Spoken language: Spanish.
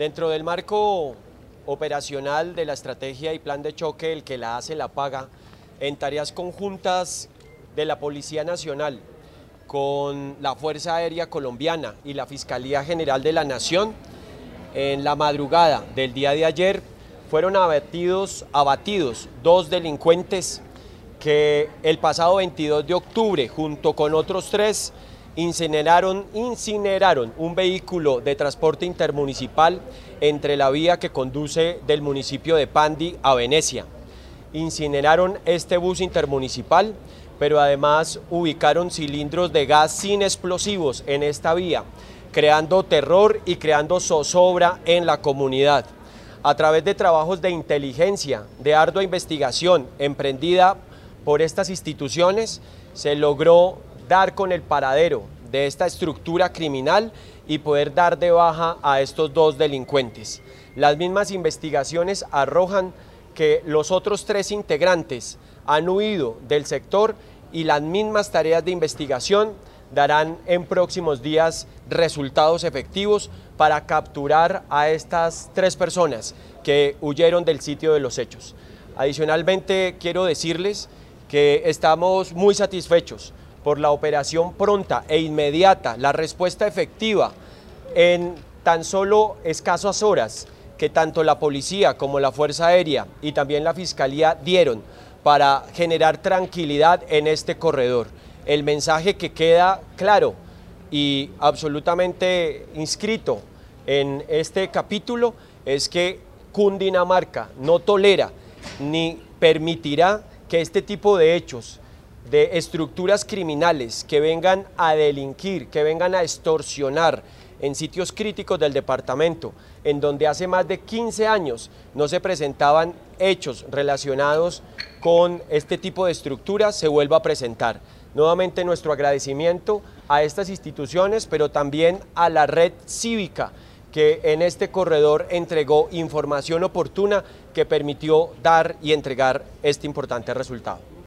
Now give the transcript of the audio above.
Dentro del marco operacional de la estrategia y plan de choque, el que la hace la paga, en tareas conjuntas de la Policía Nacional con la Fuerza Aérea Colombiana y la Fiscalía General de la Nación, en la madrugada del día de ayer fueron abatidos dos delincuentes que el pasado 22 de octubre, junto con otros tres, incineraron un vehículo de transporte intermunicipal entre la vía que conduce del municipio de Pandi a Venecia. Incineraron este bus intermunicipal, pero además ubicaron cilindros de gas sin explosivos en esta vía, creando terror y creando zozobra en la comunidad. A través de trabajos de inteligencia, de ardua investigación emprendida por estas instituciones, se logró dar con el paradero de esta estructura criminal y poder dar de baja a estos dos delincuentes. Las mismas investigaciones arrojan que los otros tres integrantes han huido del sector y las mismas tareas de investigación darán en próximos días resultados efectivos para capturar a estas tres personas que huyeron del sitio de los hechos. Adicionalmente, quiero decirles que estamos muy satisfechos por la operación pronta e inmediata, la respuesta efectiva en tan solo escasas horas que tanto la policía como la Fuerza Aérea y también la Fiscalía dieron para generar tranquilidad en este corredor. El mensaje que queda claro y absolutamente inscrito en este capítulo es que Cundinamarca no tolera ni permitirá que este tipo de hechos, de estructuras criminales que vengan a delinquir, que vengan a extorsionar en sitios críticos del departamento, en donde hace más de 15 años no se presentaban hechos relacionados con este tipo de estructuras, se vuelva a presentar. Nuevamente nuestro agradecimiento a estas instituciones, pero también a la red cívica que en este corredor entregó información oportuna que permitió dar y entregar este importante resultado.